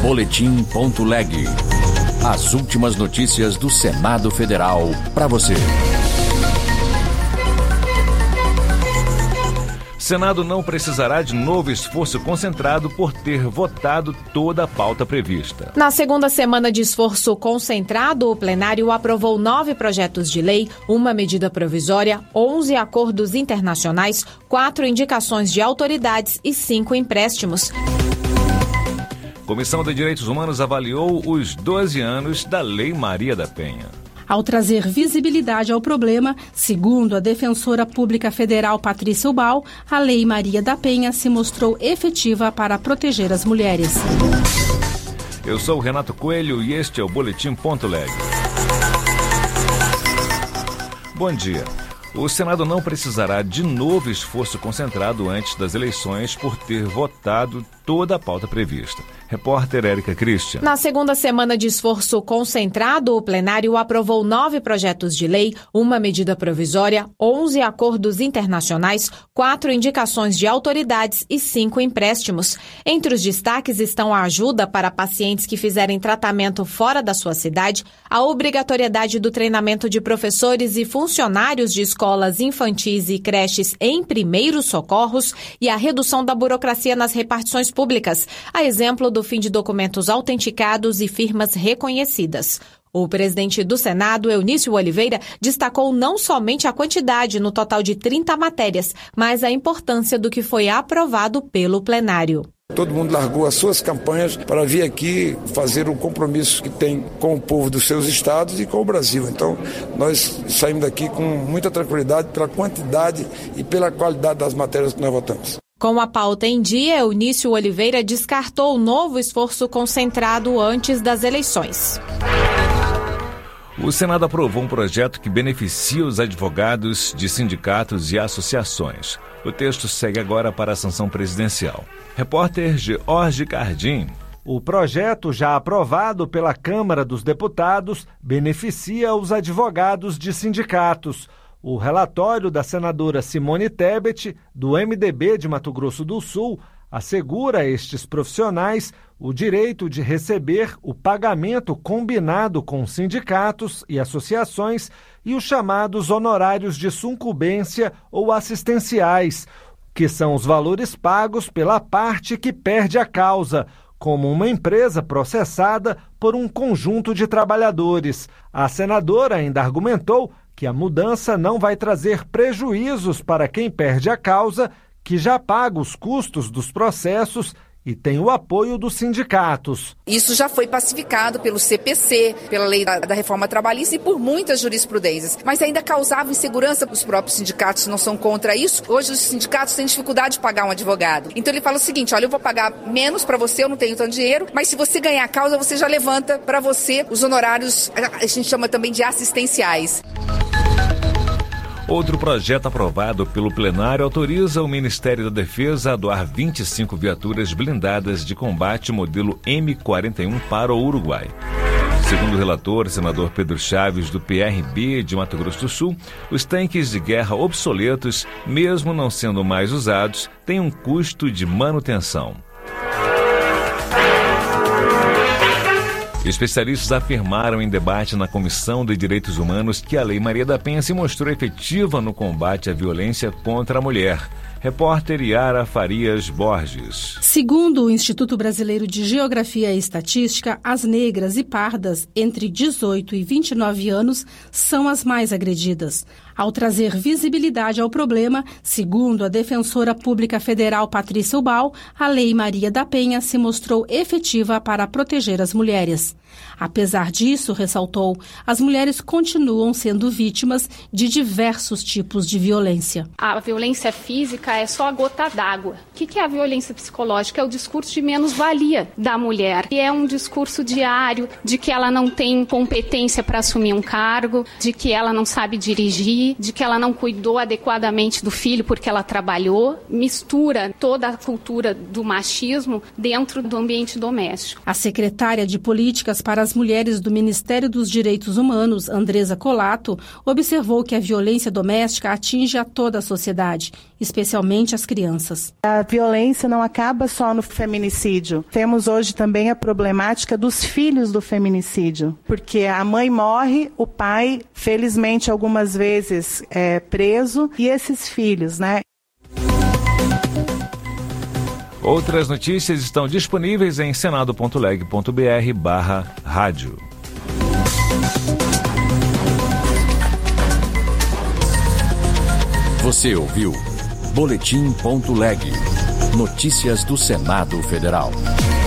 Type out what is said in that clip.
Boletim.leg. As últimas notícias do Senado Federal para você. Senado não precisará de novo esforço concentrado por ter votado toda a pauta prevista. Na segunda semana de esforço concentrado, o plenário aprovou 9 projetos de lei, 1 medida provisória, 11 acordos internacionais, 4 indicações de autoridades e 5 empréstimos. Comissão de Direitos Humanos avaliou os 12 anos da Lei Maria da Penha. Ao trazer visibilidade ao problema, segundo a defensora pública federal Patrícia Ubal, a Lei Maria da Penha se mostrou efetiva para proteger as mulheres. Eu sou o Renato Coelho e este é o Boletim.leg. Bom dia. O Senado não precisará de novo esforço concentrado antes das eleições por ter votado toda a pauta prevista. Repórter Érica Christian. Na segunda semana de esforço concentrado, o plenário aprovou 9 projetos de lei, 1 medida provisória, 11 acordos internacionais, 4 indicações de autoridades e 5 empréstimos. Entre os destaques estão a ajuda para pacientes que fizerem tratamento fora da sua cidade, a obrigatoriedade do treinamento de professores e funcionários de escolas infantis e creches em primeiros socorros e a redução da burocracia nas repartições públicas, a exemplo do fim de documentos autenticados e firmas reconhecidas. O presidente do Senado, Eunício Oliveira, destacou não somente a quantidade no total de 30 matérias, mas a importância do que foi aprovado pelo plenário. Todo mundo largou as suas campanhas para vir aqui fazer o compromisso que tem com o povo dos seus estados e com o Brasil. Então, nós saímos daqui com muita tranquilidade pela quantidade e pela qualidade das matérias que nós votamos. Com a pauta em dia, Eunício Oliveira descartou o novo esforço concentrado antes das eleições. O Senado aprovou um projeto que beneficia os advogados de sindicatos e associações. O texto segue agora para a sanção presidencial. Repórter George Cardim. O projeto, já aprovado pela Câmara dos Deputados, beneficia os advogados de sindicatos. O relatório da senadora Simone Tebet, do MDB de Mato Grosso do Sul, assegura a estes profissionais o direito de receber o pagamento combinado com sindicatos e associações e os chamados honorários de sucumbência ou assistenciais, que são os valores pagos pela parte que perde a causa, como uma empresa processada por um conjunto de trabalhadores. A senadora ainda argumentou que a mudança não vai trazer prejuízos para quem perde a causa, que já paga os custos dos processos e tem o apoio dos sindicatos. Isso já foi pacificado pelo CPC, pela lei da reforma trabalhista e por muitas jurisprudências, mas ainda causava insegurança para os próprios sindicatos, não são contra isso. Hoje os sindicatos têm dificuldade de pagar um advogado. Então ele fala o seguinte, olha, eu vou pagar menos para você, eu não tenho tanto dinheiro, mas se você ganhar a causa, você já levanta para você os honorários, a gente chama também de assistenciais. Outro projeto aprovado pelo plenário autoriza o Ministério da Defesa a doar 25 viaturas blindadas de combate modelo M41 para o Uruguai. Segundo o relator, senador Pedro Chaves, do PRB de Mato Grosso do Sul, os tanques de guerra obsoletos, mesmo não sendo mais usados, têm um custo de manutenção. Especialistas afirmaram em debate na Comissão de Direitos Humanos que a Lei Maria da Penha se mostrou efetiva no combate à violência contra a mulher. Repórter Yara Farias Borges. Segundo o Instituto Brasileiro de Geografia e Estatística, as negras e pardas entre 18 e 29 anos são as mais agredidas. Ao trazer visibilidade ao problema, segundo a defensora pública federal Patrícia Ubal, a Lei Maria da Penha se mostrou efetiva para proteger as mulheres. Apesar disso, ressaltou, as mulheres continuam sendo vítimas de diversos tipos de violência. A violência física é só a gota d'água. O que é a violência psicológica? É o discurso de menos-valia da mulher. E é um discurso diário de que ela não tem competência para assumir um cargo, de que ela não sabe dirigir, ali de que ela não cuidou adequadamente do filho porque ela trabalhou, mistura toda a cultura do machismo dentro do ambiente doméstico. A secretária de Políticas para as Mulheres do Ministério dos Direitos Humanos, Andresa Colato, observou que a violência doméstica atinge a toda a sociedade, especialmente as crianças. A violência não acaba só no feminicídio. Temos hoje também a problemática dos filhos do feminicídio, porque a mãe morre, o pai, felizmente, algumas vezes é preso, e esses filhos, né? Outras notícias estão disponíveis em senado.leg.br/rádio. Você ouviu Boletim.leg. Notícias do Senado Federal.